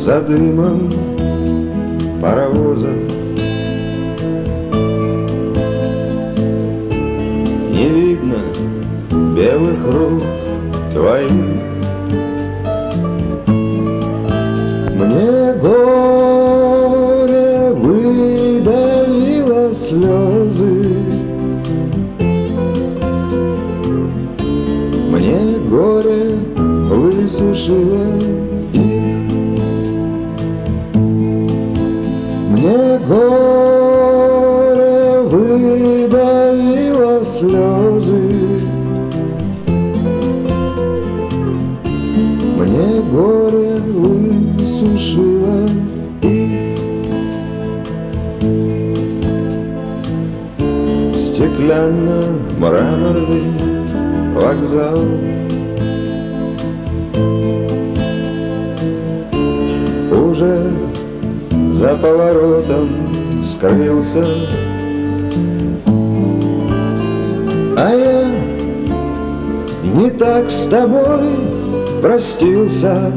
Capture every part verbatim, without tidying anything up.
за дымом паровоза. Не видно белых рук твоих. Мне горе выдавило слезы, мне горе высушило их. Мне горе выдавило слезы, мне горе высушило их. Стеклянно-мраморный вокзал, уже за поворотом скрылся, а я не так с тобой простился.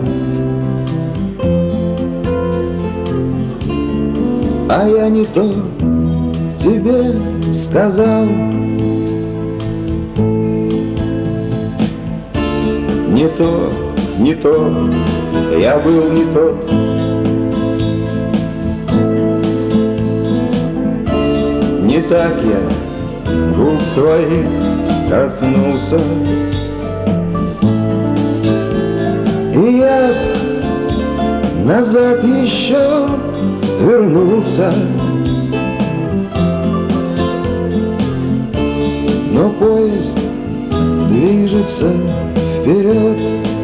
А я не то тебе сказал, не то, не то, я был не тот. Не так я губ твоих коснулся, и я назад еще вернулся. Но поезд движется вперед,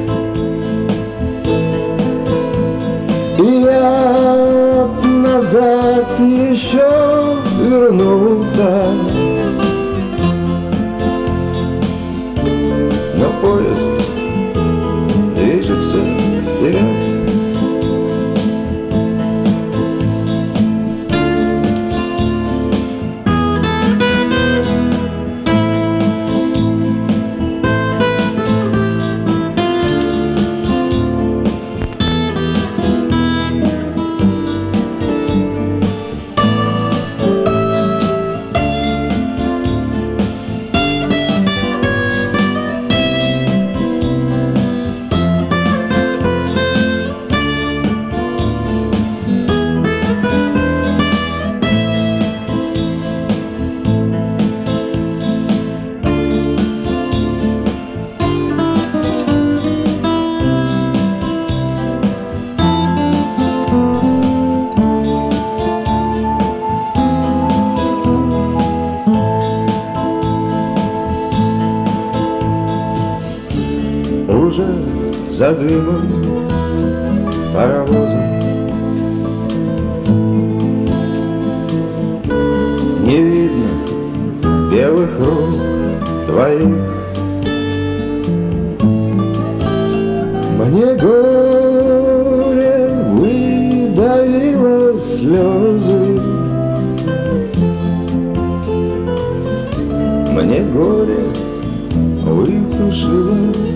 и я назад еще вернулся. Но поезд движется вперед. Уже за дымом паровоза не видно белых рук твоих. Мне горе выдавило слезы, мне горе высушило